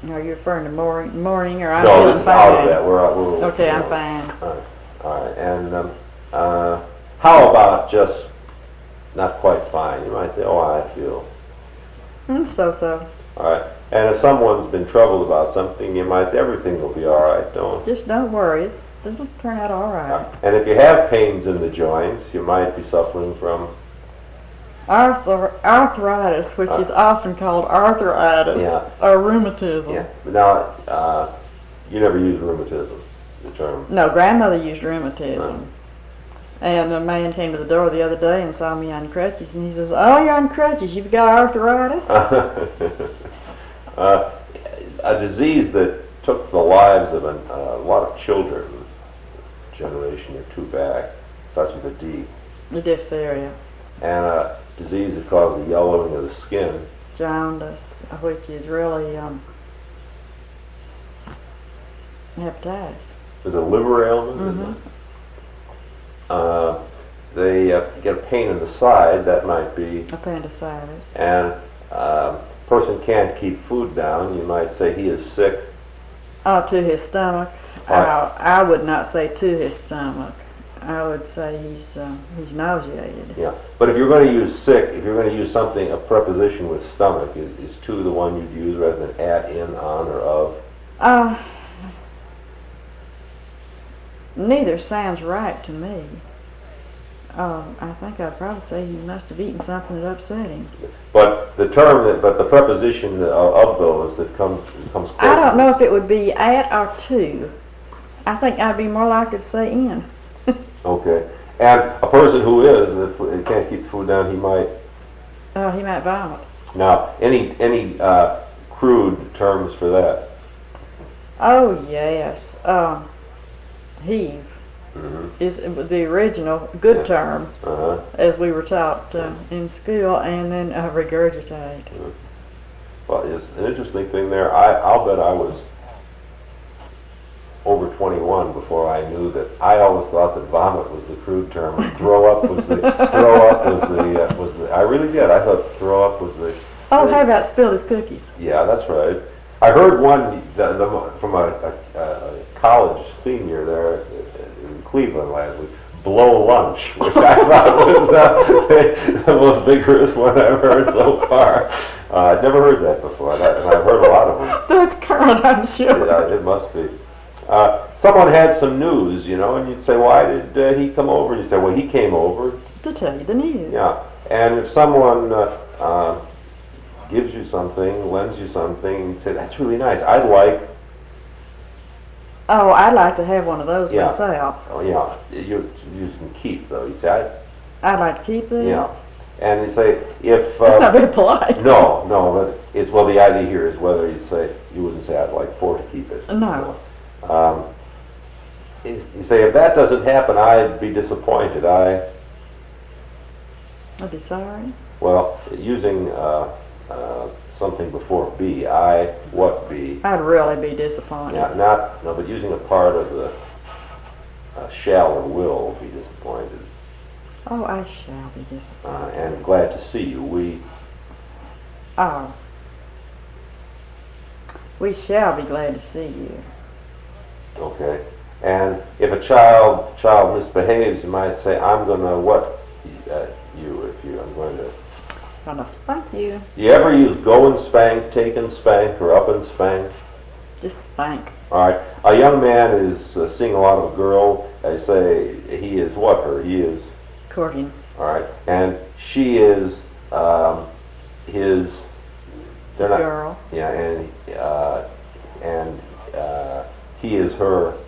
Are you referring to morning or I'm No, feeling this is fine? out of that. We're Okay, I'm fine. All right. And how about just not quite fine? You might say, oh, I feel. So. All right. And if someone's been troubled about something, you might say everything will be all right. Just don't worry. It'll turn out all right. And if you have pains in the joints, you might be suffering from arthritis, which is often called arthritis or rheumatism. Yeah. Now, you never use rheumatism, the term. No, grandmother used rheumatism. And a man came to the door the other day and saw me on crutches, and he says, "Oh, you're on crutches. You've got arthritis." A disease that took the lives of a lot of children, a generation or two back, starts with a D. The diphtheria. And a disease that causes the yellowing of the skin. Jaundice, which is really hepatitis. Is it a liver ailment? They get a pain in the side, that might be appendicitis. And person can't keep food down, you might say he is sick. To his stomach. I would not say to his stomach. I would say he's nauseated. Yeah, but if you're going to use sick, if you're going to use something, a preposition with stomach, is to the one you'd use rather than at, in, on, or of? Neither sounds right to me. I think I'd probably say he must have eaten something that upset him. But the term, but the preposition of those that comes close. I don't know if it would be at or to. I think I'd be more likely to say in. Okay. And a person who is, if he can't keep food down, he might. He might vomit. Now, any crude terms for that? Oh yes. Heave is the original good term, as we were taught in school, and then regurgitate. Well, it's an interesting thing there. I'll bet I was over 21 before I knew that. I always thought that vomit was the crude term, and throw up was the I really did. I thought throw up was the. Oh, how about spilled his cookies? Yeah, that's right. I heard one from a college senior there in Cleveland last week, blow lunch, which I thought was the most vigorous one I've heard so far. I'd never heard that before, and I've heard a lot of them. That's current, I'm sure. Yeah, it must be. Someone had some news, and you'd say, why did he come over? And you'd say, well, he came over to tell you the news. Yeah, and if someone gives you something, lends you something, you say, that's really nice. I'd like to have one of those myself. Oh, yeah. You can keep, though. You say, I'd like to keep these? Yeah. And you say, if... That's not very polite. No, but it's, well, the idea here is whether you wouldn't say, I'd like for to keep it. No. You say, if that doesn't happen, I'd be disappointed. I'd be sorry? Well, using something before be, what be. I'd really be disappointed. Yeah, but using a part of the shall or will be disappointed. Oh, I shall be disappointed. And glad to see you. We shall be glad to see you. Okay. And if a child misbehaves, you might say, I'm going to what I'm going to... Gonna spank you. Do you ever use go and spank, take and spank, or up and spank? Just spank. All right. A young man is seeing a lot of a girl. I say he is what her? He is... courting. All right. And she is his... girl. Yeah, and he is her...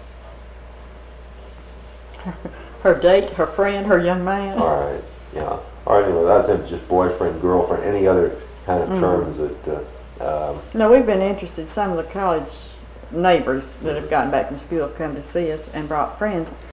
Her date, her friend, her young man. All right. Yeah. All right, anyway, that's just boyfriend, girlfriend, any other kind of terms that... No, we've been interested. Some of the college neighbors that have gotten back from school have come to see us and brought friends.